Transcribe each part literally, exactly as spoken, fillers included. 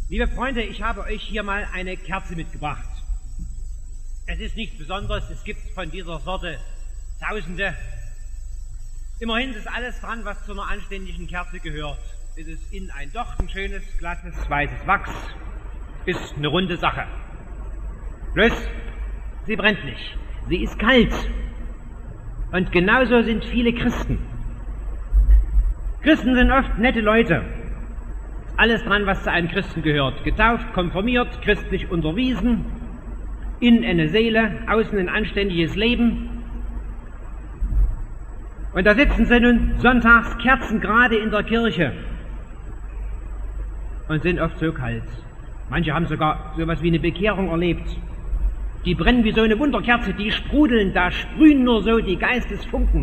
Liebe Freunde, ich habe euch hier mal eine Kerze mitgebracht. Es ist nichts Besonderes, es gibt von dieser Sorte Tausende. Immerhin ist alles dran, was zu einer anständigen Kerze gehört. Es ist innen ein Docht, ein schönes, glattes, weißes Wachs. Ist eine runde Sache. Bloß, sie brennt nicht. Sie ist kalt. Und genauso sind viele Christen. Christen sind oft nette Leute. Alles dran, was zu einem Christen gehört. Getauft, konfirmiert, christlich unterwiesen, innen eine Seele, außen ein anständiges Leben. Und da sitzen sie nun sonntags kerzengerade in der Kirche und sind oft so kalt. Manche haben sogar sowas wie eine Bekehrung erlebt. Die brennen wie so eine Wunderkerze, die sprudeln, da sprühen nur so die Geistesfunken.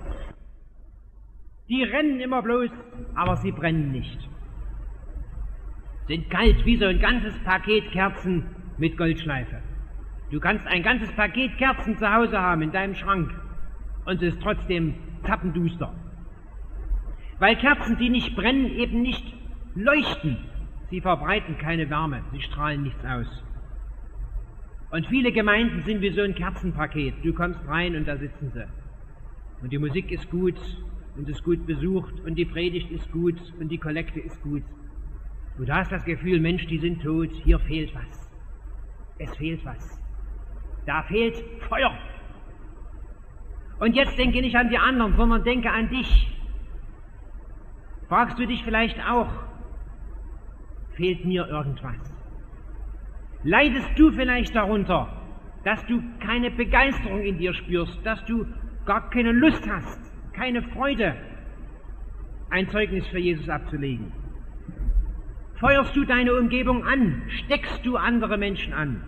Die rennen immer bloß, aber sie brennen nicht. Sind kalt wie so ein ganzes Paket Kerzen mit Goldschleife. Du kannst ein ganzes Paket Kerzen zu Hause haben in deinem Schrank und es ist trotzdem zappenduster. Weil Kerzen, die nicht brennen, eben nicht leuchten. Sie verbreiten keine Wärme, sie strahlen nichts aus. Und viele Gemeinden sind wie so ein Kerzenpaket. Du kommst rein und da sitzen sie. Und die Musik ist gut und ist gut besucht und die Predigt ist gut und die Kollekte ist gut. Und du hast das Gefühl, Mensch, die sind tot, hier fehlt was. Es fehlt was. Da fehlt Feuer. Und jetzt denke nicht an die anderen, sondern denke an dich. Fragst du dich vielleicht auch, fehlt mir irgendwas? Leidest du vielleicht darunter, dass du keine Begeisterung in dir spürst, dass du gar keine Lust hast, keine Freude, ein Zeugnis für Jesus abzulegen? Feuerst du deine Umgebung an? Steckst du andere Menschen an?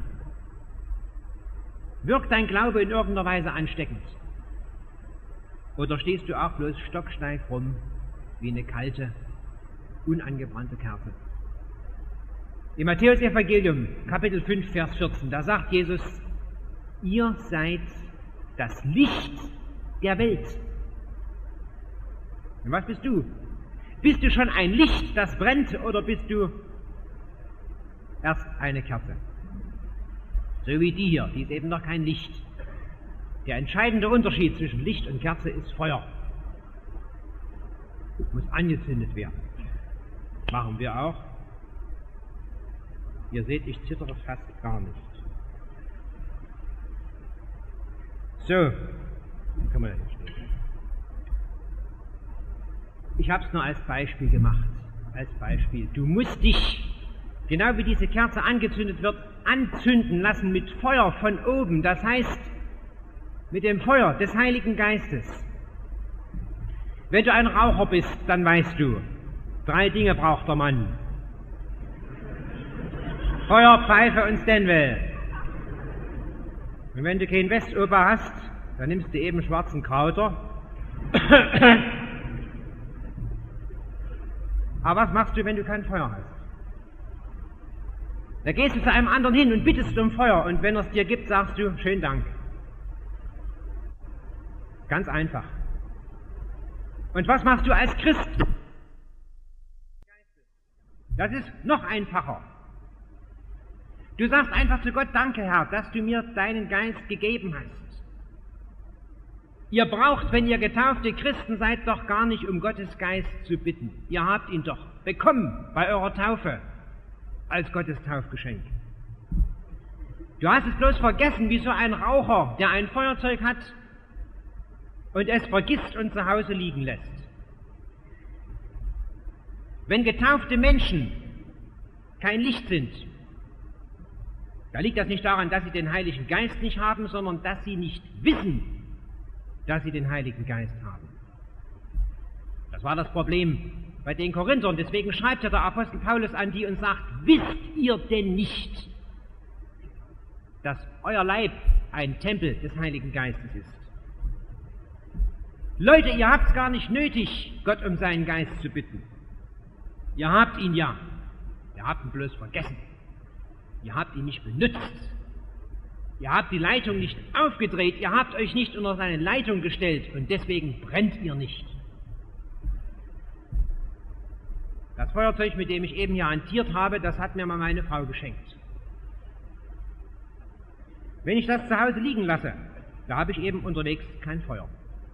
Wirkt dein Glaube in irgendeiner Weise ansteckend? Oder stehst du auch bloß stocksteif rum wie eine kalte, unangebrannte Kerze? Im Matthäus-Evangelium, Kapitel fünf, Vers vierzehn, da sagt Jesus, ihr seid das Licht der Welt. Und was bist du? Bist du schon ein Licht, das brennt, oder bist du erst eine Kerze? So wie die hier, die ist eben noch kein Licht. Der entscheidende Unterschied zwischen Licht und Kerze ist Feuer. Es muss angezündet werden. Machen wir auch. Ihr seht, ich zittere fast gar nicht. So, kann man da hinstellen. Ich habe es nur als Beispiel gemacht. Als Beispiel. Du musst dich, genau wie diese Kerze angezündet wird, anzünden lassen mit Feuer von oben. Das heißt, mit dem Feuer des Heiligen Geistes. Wenn du ein Raucher bist, dann weißt du, drei Dinge braucht der Mann. Feuer, Pfeife und Stanwell. Und wenn du keinen Westoper hast, dann nimmst du eben schwarzen Krauter. Aber was machst du, wenn du kein Feuer hast? Da gehst du zu einem anderen hin und bittest um Feuer und wenn er es dir gibt, sagst du, schönen Dank. Ganz einfach. Und was machst du als Christ? Das ist noch einfacher. Du sagst einfach zu Gott, danke Herr, dass du mir deinen Geist gegeben hast. Ihr braucht, wenn ihr getaufte Christen seid, doch gar nicht um Gottes Geist zu bitten. Ihr habt ihn doch bekommen bei eurer Taufe als Gottes Taufgeschenk. Du hast es bloß vergessen, wie so ein Raucher, der ein Feuerzeug hat und es vergisst und zu Hause liegen lässt. Wenn getaufte Menschen kein Licht sind, da liegt das nicht daran, dass sie den Heiligen Geist nicht haben, sondern dass sie nicht wissen, dass sie den Heiligen Geist haben. Das war das Problem bei den Korinthern. Deswegen schreibt ja der Apostel Paulus an die und sagt, wisst ihr denn nicht, dass euer Leib ein Tempel des Heiligen Geistes ist? Leute, ihr habt es gar nicht nötig, Gott um seinen Geist zu bitten. Ihr habt ihn ja. Ihr habt ihn bloß vergessen. Ihr habt ihn nicht benutzt. Ihr habt die Leitung nicht aufgedreht. Ihr habt euch nicht unter seine Leitung gestellt und deswegen brennt ihr nicht. Das Das Feuerzeug, mit dem ich eben hier hantiert habe, das hat mir mal meine Frau geschenkt. Wenn ich das zu Hause liegen lasse, da habe ich eben unterwegs kein Feuer.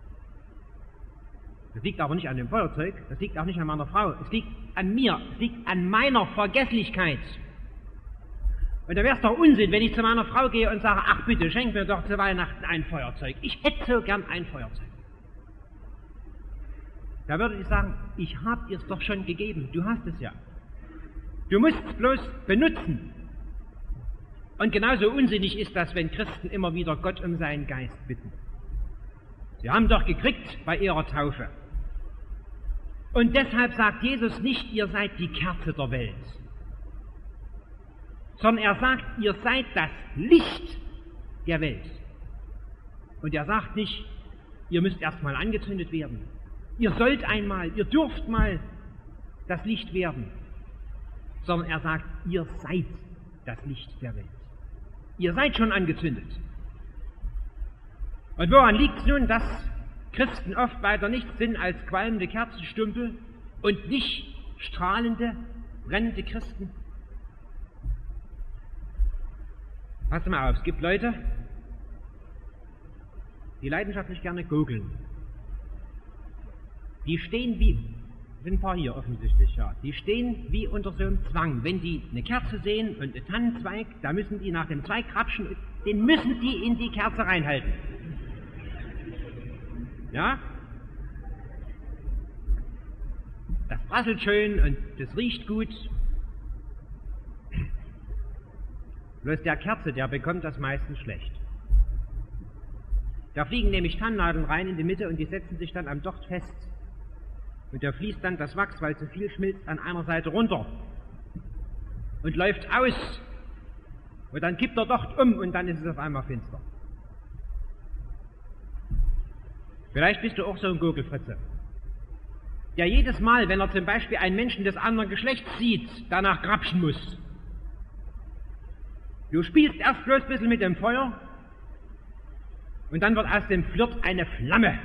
Das liegt aber nicht an dem Feuerzeug, das liegt auch nicht an meiner Frau, es liegt an mir, es liegt an meiner Vergesslichkeit. Und da wäre es doch Unsinn, wenn ich zu meiner Frau gehe und sage, ach bitte, schenk mir doch zu Weihnachten ein Feuerzeug. Ich hätte so gern ein Feuerzeug. Da würde ich sagen, ich habe dir es doch schon gegeben, du hast es ja. Du musst es bloß benutzen. Und genauso unsinnig ist das, wenn Christen immer wieder Gott um seinen Geist bitten. Sie haben doch gekriegt bei ihrer Taufe. Und deshalb sagt Jesus nicht, ihr seid die Kerze der Welt, sondern er sagt, ihr seid das Licht der Welt. Und er sagt nicht, ihr müsst erstmal angezündet werden. Ihr sollt einmal, ihr dürft mal das Licht werden. Sondern er sagt, ihr seid das Licht der Welt. Ihr seid schon angezündet. Und woran liegt es nun, dass Christen oft weiter nichts sind als qualmende Kerzenstümpel und nicht strahlende, brennende Christen? Pass mal auf, es gibt Leute, die leidenschaftlich gerne gurgeln. Die stehen wie, sind ein paar hier offensichtlich, ja, die stehen wie unter so einem Zwang. Wenn die eine Kerze sehen und einen Tannenzweig, da müssen die nach dem Zweig kratschen, den müssen die in die Kerze reinhalten. Ja? Das prasselt schön und das riecht gut. Bloß der Kerze, der bekommt das meistens schlecht. Da fliegen nämlich Tannennadeln rein in die Mitte und die setzen sich dann am Docht fest. Und da fließt dann das Wachs, weil zu viel schmilzt, an einer Seite runter und läuft aus. Und dann kippt der Docht um und dann ist es auf einmal finster. Vielleicht bist du auch so ein Gurgelfritze, der jedes Mal, wenn er zum Beispiel einen Menschen des anderen Geschlechts sieht, danach grapschen muss. Du spielst erst bloß ein bisschen mit dem Feuer und dann wird aus dem Flirt eine Flamme.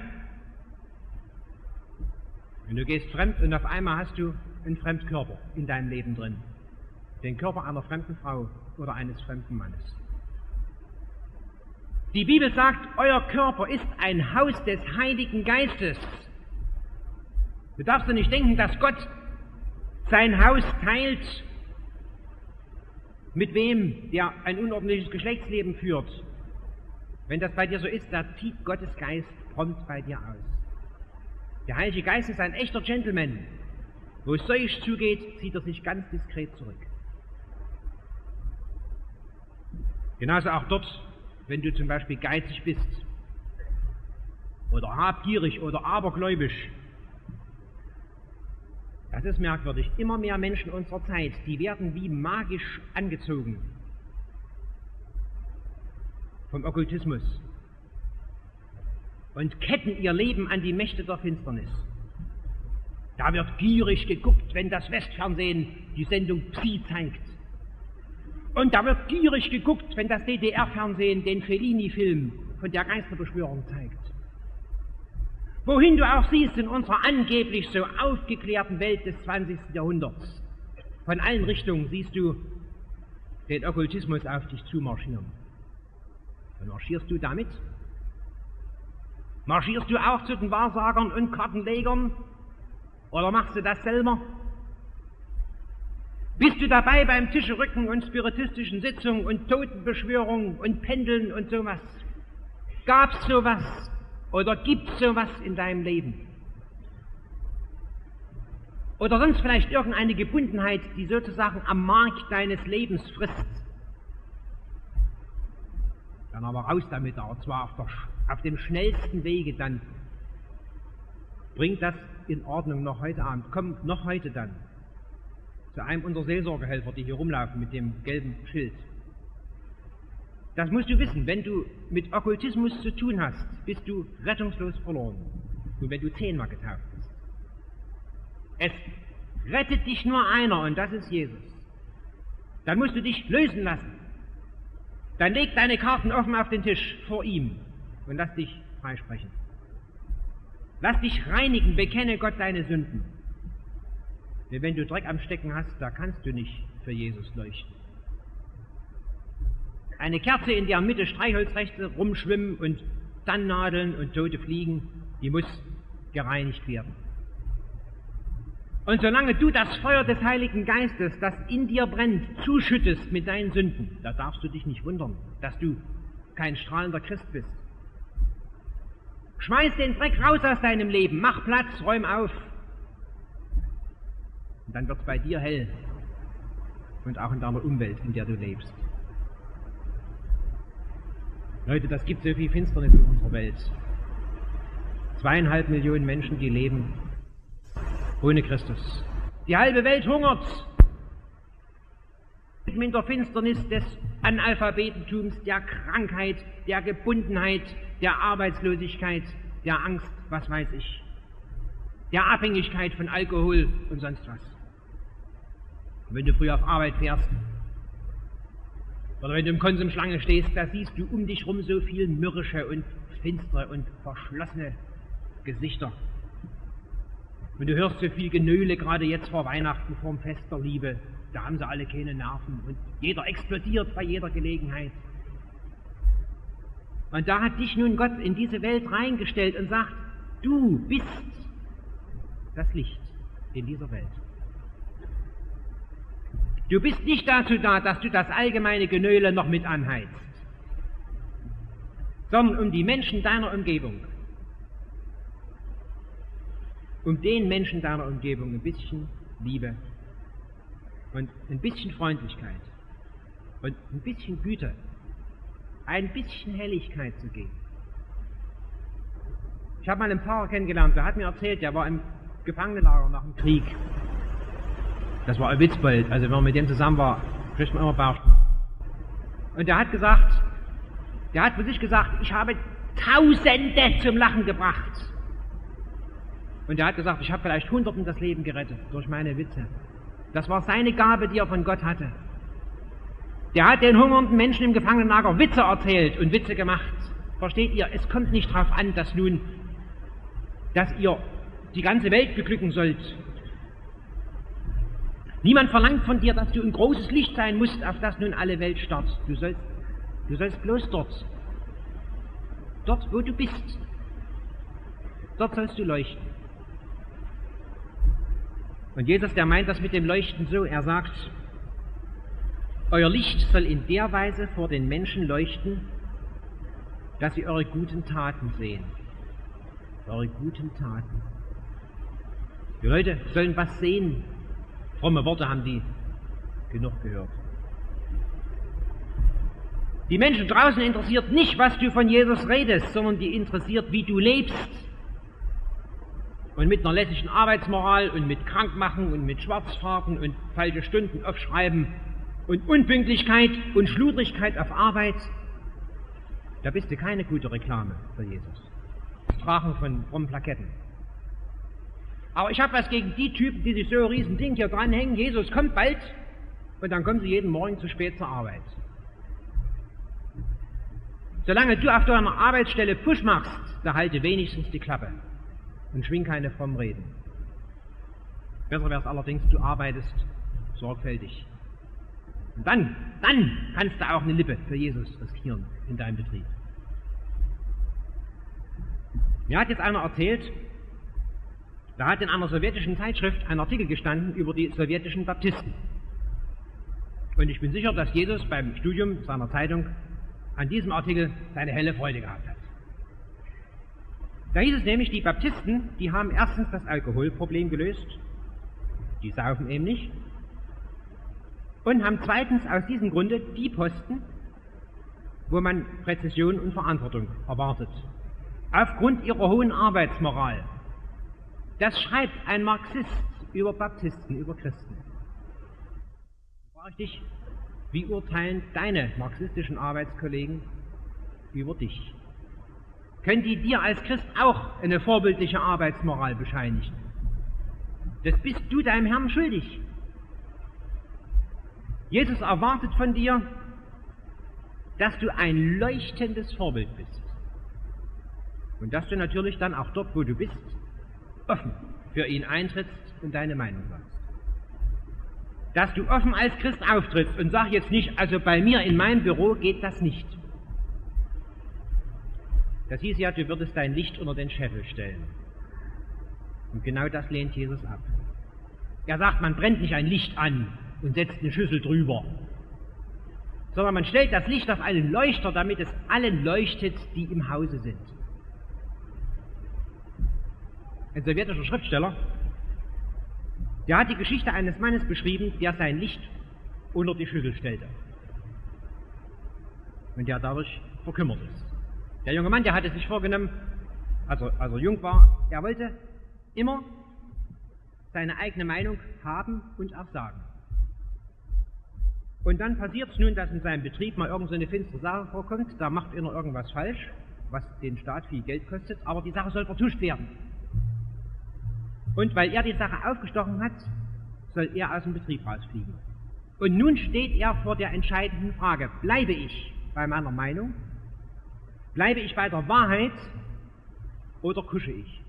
Und du gehst fremd und auf einmal hast du einen Fremdkörper in deinem Leben drin. Den Körper einer fremden Frau oder eines fremden Mannes. Die Bibel sagt, euer Körper ist ein Haus des Heiligen Geistes. Du darfst dir nicht denken, dass Gott sein Haus teilt mit wem, der ein unordentliches Geschlechtsleben führt. Wenn das bei dir so ist, da zieht Gottes Geist prompt bei dir aus. Der Heilige Geist ist ein echter Gentleman. Wo es seuch zugeht, zieht er sich ganz diskret zurück. Genauso auch dort, wenn du zum Beispiel geizig bist oder habgierig oder abergläubisch. Das ist merkwürdig. Immer mehr Menschen unserer Zeit, die werden wie magisch angezogen vom Okkultismus und ketten ihr Leben an die Mächte der Finsternis. Da wird gierig geguckt, wenn das Westfernsehen die Sendung Psi zeigt. Und da wird gierig geguckt, wenn das D D R-Fernsehen den Fellini-Film von der Geisterbeschwörung zeigt. Wohin du auch siehst in unserer angeblich so aufgeklärten Welt des zwanzigsten Jahrhunderts, von allen Richtungen siehst du den Okkultismus auf dich zumarschieren. Und marschierst du damit? Marschierst du auch zu den Wahrsagern und Kartenlegern? Oder machst du das selber? Bist du dabei beim Tischrücken und spiritistischen Sitzungen und Totenbeschwörungen und Pendeln und sowas? Gab's sowas oder gibt's sowas in deinem Leben? Oder sonst vielleicht irgendeine Gebundenheit, die sozusagen am Mark deines Lebens frisst? Dann aber raus damit, aber zwar auf, der, auf dem schnellsten Wege, dann bringt das in Ordnung noch heute Abend. Komm noch heute dann zu einem unserer Seelsorgehelfer, die hier rumlaufen mit dem gelben Schild. Das musst du wissen, wenn du mit Okkultismus zu tun hast, bist du rettungslos verloren. Und wenn du zehnmal getauft bist. Es rettet dich nur einer und das ist Jesus. Dann musst du dich lösen lassen. Dann leg deine Karten offen auf den Tisch vor ihm und lass dich freisprechen. Lass dich reinigen, bekenne Gott deine Sünden. Denn wenn du Dreck am Stecken hast, da kannst du nicht für Jesus leuchten. Eine Kerze, in deren Mitte Streichholzreste rumschwimmen und Tannennadeln und tote Fliegen, die muss gereinigt werden. Und solange du das Feuer des Heiligen Geistes, das in dir brennt, zuschüttest mit deinen Sünden, da darfst du dich nicht wundern, dass du kein strahlender Christ bist. Schmeiß den Dreck raus aus deinem Leben, mach Platz, räum auf. Und dann wird es bei dir hell und auch in deiner Umwelt, in der du lebst. Leute, das gibt so viel Finsternis in unserer Welt. Zweieinhalb Millionen Menschen, die leben ohne Christus. Die halbe Welt hungert in der Finsternis des Analphabetentums, der Krankheit, der Gebundenheit, der Arbeitslosigkeit, der Angst, was weiß ich, der Abhängigkeit von Alkohol und sonst was. Und wenn du früh auf Arbeit fährst oder wenn du im Konsumschlange stehst, da siehst du um dich rum so viel mürrische und finstere und verschlossene Gesichter. Und du hörst so viel Genöle, gerade jetzt vor Weihnachten, vor dem Fest der Liebe. Da haben sie alle keine Nerven und jeder explodiert bei jeder Gelegenheit. Und da hat dich nun Gott in diese Welt reingestellt und sagt, du bist das Licht in dieser Welt. Du bist nicht dazu da, dass du das allgemeine Genöle noch mit anheizt, sondern um die Menschen deiner Umgebung, um den Menschen deiner Umgebung ein bisschen Liebe und ein bisschen Freundlichkeit und ein bisschen Güte, ein bisschen Helligkeit zu geben. Ich habe mal einen Pfarrer kennengelernt, der hat mir erzählt, der war im Gefangenenlager nach dem Krieg. Das war ein Witzbold, also wenn man mit dem zusammen war, kriegt man immer Bauchschmerzen. Und der hat gesagt, der hat für sich gesagt, ich habe Tausende zum Lachen gebracht. Und er hat gesagt, ich habe vielleicht Hunderten das Leben gerettet durch meine Witze. Das war seine Gabe, die er von Gott hatte. Der hat den hungernden Menschen im Gefangenenlager Witze erzählt und Witze gemacht. Versteht ihr, es kommt nicht darauf an, dass nun, dass ihr die ganze Welt beglücken sollt. Niemand verlangt von dir, dass du ein großes Licht sein musst, auf das nun alle Welt starrt. Du sollst, du sollst bloß dort, dort wo du bist, dort sollst du leuchten. Und Jesus, der meint das mit dem Leuchten so, er sagt, euer Licht soll in der Weise vor den Menschen leuchten, dass sie eure guten Taten sehen. Eure guten Taten. Die Leute sollen was sehen. Fromme Worte haben die genug gehört. Die Menschen draußen interessiert nicht, was du von Jesus redest, sondern die interessiert, wie du lebst. Und mit einer lässigen Arbeitsmoral und mit Krankmachen und mit Schwarzfahrten und falsche Stunden aufschreiben und Unpünktlichkeit und Schludrigkeit auf Arbeit, da bist du keine gute Reklame für Jesus. Das Tragen von frommen Plaketten. Aber ich habe was gegen die Typen, die sich so ein riesen Ding hier dranhängen, Jesus kommt bald, und dann kommen sie jeden Morgen zu spät zur Arbeit. Solange du auf deiner Arbeitsstelle Push machst, da halte wenigstens die Klappe und schwing keine frommen Reden. Besser wäre es allerdings, du arbeitest sorgfältig. Und dann, dann kannst du auch eine Lippe für Jesus riskieren in deinem Betrieb. Mir hat jetzt einer erzählt, da hat in einer sowjetischen Zeitschrift ein Artikel gestanden über die sowjetischen Baptisten. Und ich bin sicher, dass Jesus beim Studium seiner Zeitung an diesem Artikel seine helle Freude gehabt hat. Da hieß es nämlich, die Baptisten, die haben erstens das Alkoholproblem gelöst, die saufen eben nicht, und haben zweitens aus diesem Grunde die Posten, wo man Präzision und Verantwortung erwartet, aufgrund ihrer hohen Arbeitsmoral. Das schreibt ein Marxist über Baptisten, über Christen. Da frage ich dich, wie urteilen deine marxistischen Arbeitskollegen über dich? Können die dir als Christ auch eine vorbildliche Arbeitsmoral bescheinigen? Das bist du deinem Herrn schuldig. Jesus erwartet von dir, dass du ein leuchtendes Vorbild bist. Und dass du natürlich dann auch dort, wo du bist, offen für ihn eintrittst und deine Meinung sagst. dass du offen als Christ auftrittst und sag jetzt nicht, also bei mir in meinem Büro geht das nicht. Das hieß ja, du würdest dein Licht unter den Scheffel stellen. Und genau das lehnt Jesus ab. Er sagt, man brennt nicht ein Licht an und setzt eine Schüssel drüber, sondern man stellt das Licht auf einen Leuchter, damit es allen leuchtet, die im Hause sind. Ein sowjetischer Schriftsteller, der hat die Geschichte eines Mannes beschrieben, der sein Licht unter die Schüssel stellte und der dadurch verkümmert ist. Der junge Mann, der hatte sich vorgenommen, als er, als er jung war, er wollte immer seine eigene Meinung haben und auch sagen. Und dann passiert es nun, dass in seinem Betrieb mal irgendeine so finstere Sache vorkommt, da macht einer irgendwas falsch, was den Staat viel Geld kostet, aber die Sache soll vertuscht werden. Und weil er die Sache aufgestochen hat, soll er aus dem Betrieb rausfliegen. Und nun steht er vor der entscheidenden Frage, bleibe ich bei meiner Meinung, bleibe ich bei der Wahrheit oder kusche ich?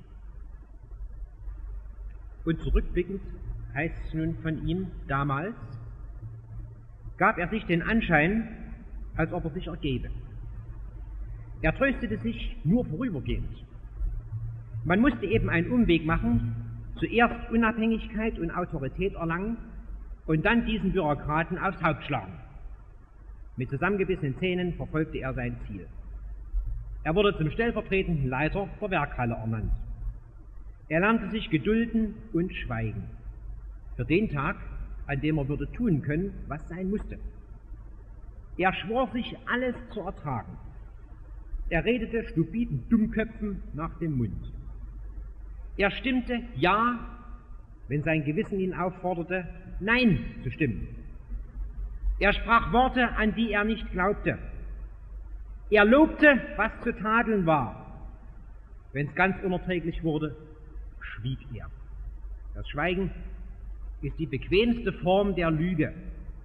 Und zurückblickend heißt es nun von ihm, damals gab er sich den Anschein, als ob er sich ergebe. Er tröstete sich nur vorübergehend. Man musste eben einen Umweg machen, zuerst Unabhängigkeit und Autorität erlangen und dann diesen Bürokraten aufs Haupt schlagen. Mit zusammengebissenen Zähnen verfolgte er sein Ziel. Er wurde zum stellvertretenden Leiter der Werkhalle ernannt. Er lernte sich gedulden und schweigen. Für den Tag, an dem er würde tun können, was sein musste. Er schwor sich, alles zu ertragen. Er redete stupiden Dummköpfen nach dem Mund. Er stimmte Ja, wenn sein Gewissen ihn aufforderte, Nein zu stimmen. Er sprach Worte, an die er nicht glaubte. Er lobte, was zu tadeln war. Wenn es ganz unerträglich wurde, schwieg er. Das Schweigen ist die bequemste Form der Lüge.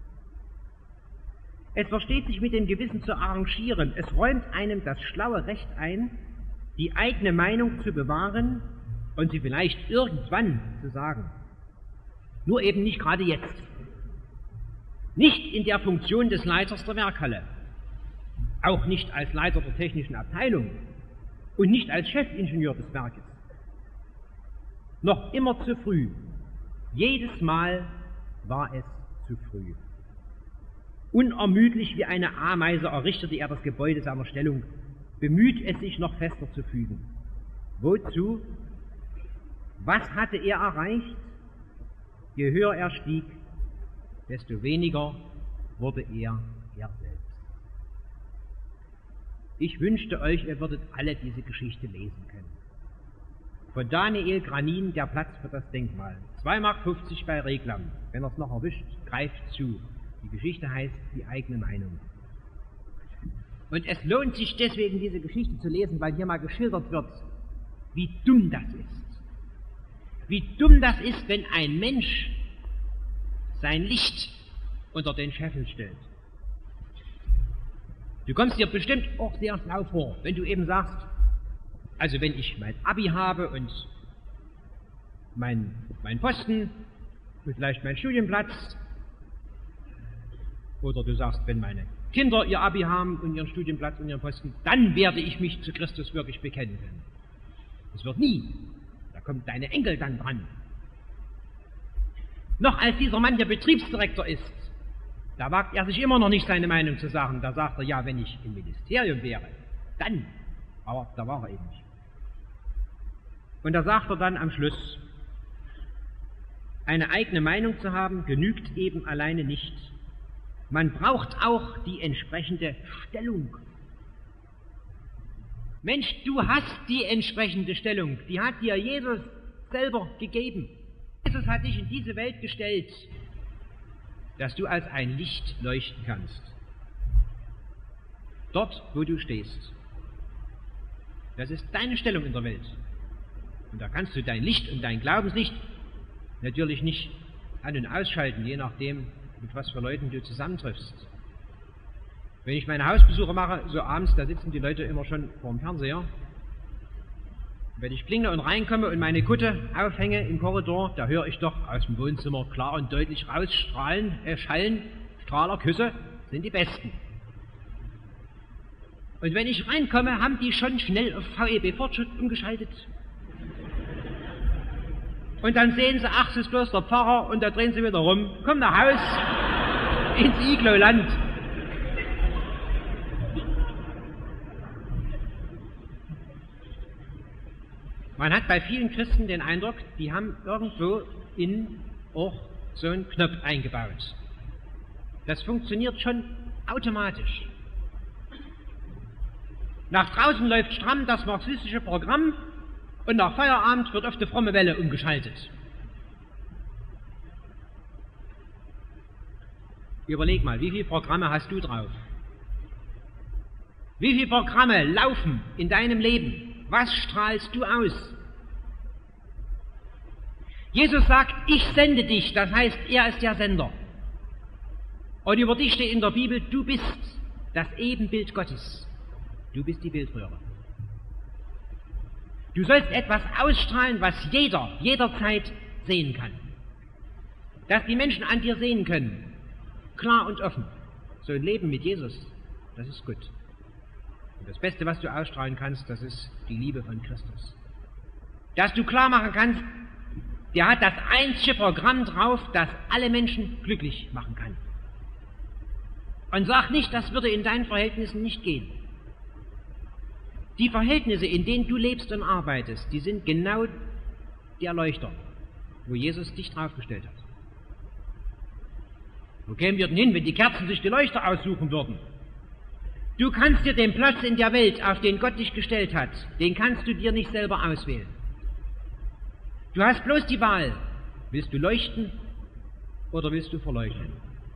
Es versteht sich mit dem Gewissen zu arrangieren. Es räumt einem das schlaue Recht ein, die eigene Meinung zu bewahren und sie vielleicht irgendwann zu sagen. Nur eben nicht gerade jetzt. Nicht in der Funktion des Leiters der Werkhalle, auch nicht als Leiter der technischen Abteilung und nicht als Chefingenieur des Werkes. Noch immer zu früh. Jedes Mal war es zu früh. Unermüdlich wie eine Ameise errichtete er das Gebäude seiner Stellung, bemüht es sich noch fester zu fügen. Wozu? Was hatte er erreicht? Je höher er stieg, desto weniger wurde er er selbst. Ich wünschte euch, ihr würdet alle diese Geschichte lesen können. Von Daniel Granin, Der Platz für das Denkmal. zwei Mark fünfzig bei Reklam. Wenn er es noch erwischt, greift zu. Die Geschichte heißt Die eigene Meinung. Und es lohnt sich deswegen, diese Geschichte zu lesen, weil hier mal geschildert wird, wie dumm das ist. Wie dumm das ist, wenn ein Mensch sein Licht unter den Scheffel stellt. Du kommst dir bestimmt auch sehr schlau vor, wenn du eben sagst, also wenn ich mein Abi habe und mein, mein Posten und vielleicht mein Studienplatz, oder du sagst, wenn meine Kinder ihr Abi haben und ihren Studienplatz und ihren Posten, dann werde ich mich zu Christus wirklich bekennen können. Das wird nie. Da kommt deine Enkel dann dran. Noch als dieser Mann der Betriebsdirektor ist, da wagt er sich immer noch nicht seine Meinung zu sagen. Da sagt er, ja, wenn ich im Ministerium wäre, dann. Aber da war er eben nicht. Und da sagt er dann am Schluss, eine eigene Meinung zu haben, genügt eben alleine nicht. Man braucht auch die entsprechende Stellung. Mensch, du hast die entsprechende Stellung. Die hat dir Jesus selber gegeben. Jesus hat dich in diese Welt gestellt, dass du als ein Licht leuchten kannst. Dort, wo du stehst. Das ist deine Stellung in der Welt. Und da kannst du dein Licht und dein Glaubenslicht natürlich nicht an- und ausschalten, je nachdem, mit was für Leuten du zusammentriffst. Wenn ich meine Hausbesuche mache, so abends, da sitzen die Leute immer schon vor dem Fernseher. Wenn ich klingle und reinkomme und meine Kutte aufhänge im Korridor, da höre ich doch aus dem Wohnzimmer klar und deutlich rausstrahlen, äh, schallen, Strahlerküsse sind die besten. Und wenn ich reinkomme, haben die schon schnell auf V E B-Fortschritt umgeschaltet. Und dann sehen sie, ach, es ist bloß der Pfarrer, und da drehen sie wieder rum, kommen nach Haus, ins Iglo-Land. Man hat bei vielen Christen den Eindruck, die haben irgendwo innen auch so einen Knopf eingebaut. Das funktioniert schon automatisch. Nach draußen läuft stramm das marxistische Programm und nach Feierabend wird auf die fromme Welle umgeschaltet. Überleg mal, wie viele Programme hast du drauf? Wie viele Programme laufen in deinem Leben? Was strahlst du aus? Jesus sagt, ich sende dich, das heißt, er ist der Sender. Und über dich steht in der Bibel, du bist das Ebenbild Gottes. Du bist die Bildröhre. Du sollst etwas ausstrahlen, was jeder, jederzeit sehen kann. Dass die Menschen an dir sehen können, klar und offen. So ein Leben mit Jesus, das ist gut. Und das Beste, was du ausstrahlen kannst, das ist die Liebe von Christus. Dass du klar machen kannst, der hat das einzige Programm drauf, das alle Menschen glücklich machen kann. Und sag nicht, das würde in deinen Verhältnissen nicht gehen. Die Verhältnisse, in denen du lebst und arbeitest, die sind genau der Leuchter, wo Jesus dich draufgestellt hat. Wo kämen wir denn hin, wenn die Kerzen sich die Leuchter aussuchen würden? Du kannst dir den Platz in der Welt, auf den Gott dich gestellt hat, den kannst du dir nicht selber auswählen. Du hast bloß die Wahl, willst du leuchten oder willst du verleugnen?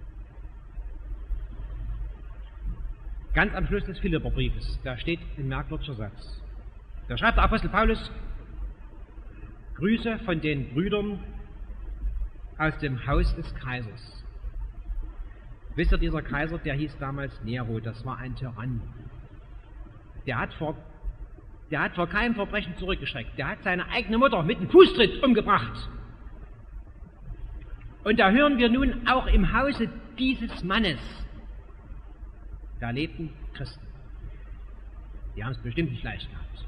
Ganz am Schluss des Philipperbriefes, da steht ein merkwürdiger Satz. Da schreibt der Apostel Paulus, Grüße von den Brüdern aus dem Haus des Kaisers. Wisst ihr, dieser Kaiser, der hieß damals Nero, das war ein Tyrann. Der hat vor, der hat vor keinem Verbrechen zurückgeschreckt. Der hat seine eigene Mutter mit einem Fußtritt umgebracht. Und da hören wir nun auch im Hause dieses Mannes, da lebten Christen. Die haben es bestimmt nicht leicht gehabt.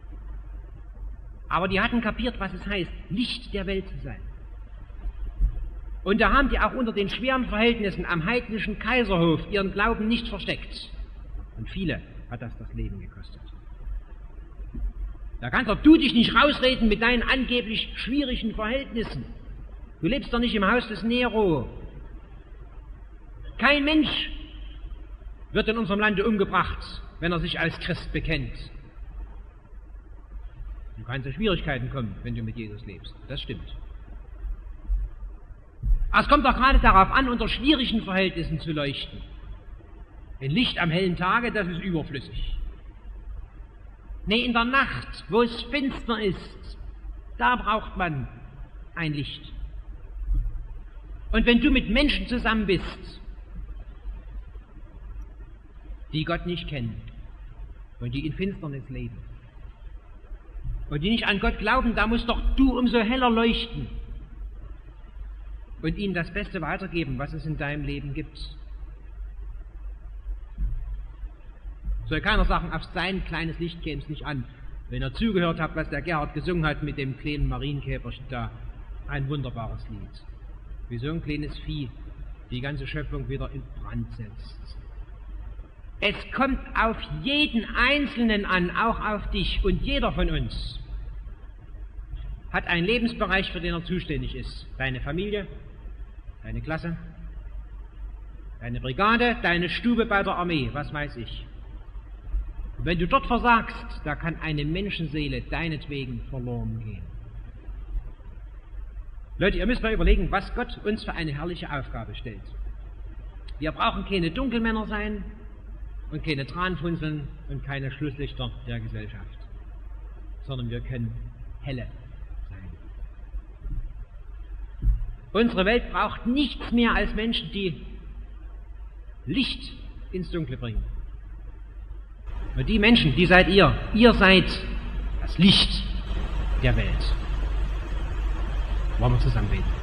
Aber die hatten kapiert, was es heißt, Licht der Welt zu sein. Und da haben die auch unter den schweren Verhältnissen am heidnischen Kaiserhof ihren Glauben nicht versteckt. Und viele hat das das Leben gekostet. Da kannst doch du dich nicht rausreden mit deinen angeblich schwierigen Verhältnissen. Du lebst doch nicht im Haus des Nero. Kein Mensch wird in unserem Lande umgebracht, wenn er sich als Christ bekennt. Du kannst in Schwierigkeiten kommen, wenn du mit Jesus lebst. Das stimmt. Aber es kommt doch gerade darauf an, unter schwierigen Verhältnissen zu leuchten. Ein Licht am hellen Tage, das ist überflüssig. Nee, in der Nacht, wo es finster ist, da braucht man ein Licht. Und wenn du mit Menschen zusammen bist, die Gott nicht kennen und die in Finsternis leben und die nicht an Gott glauben, da musst doch du umso heller leuchten und ihnen das Beste weitergeben, was es in deinem Leben gibt. Soll keiner sagen, auf sein kleines Licht käme es nicht an. Wenn ihr zugehört habt, was der Gerhard gesungen hat mit dem kleinen Marienkäferchen da, ein wunderbares Lied. Wie so ein kleines Vieh die ganze Schöpfung wieder in Brand setzt. Es kommt auf jeden Einzelnen an, auch auf dich, und jeder von uns hat einen Lebensbereich, für den er zuständig ist. Deine Familie, deine Klasse, deine Brigade, deine Stube bei der Armee, was weiß ich. Und wenn du dort versagst, da kann eine Menschenseele deinetwegen verloren gehen. Leute, ihr müsst mal überlegen, was Gott uns für eine herrliche Aufgabe stellt. Wir brauchen keine Dunkelmänner sein und keine Tranfunzeln und keine Schlusslichter der Gesellschaft, sondern wir können helle sein. Unsere Welt braucht nichts mehr als Menschen, die Licht ins Dunkle bringen. Und die Menschen, die seid ihr. Ihr seid das Licht der Welt. Wollen wir zusammen beten?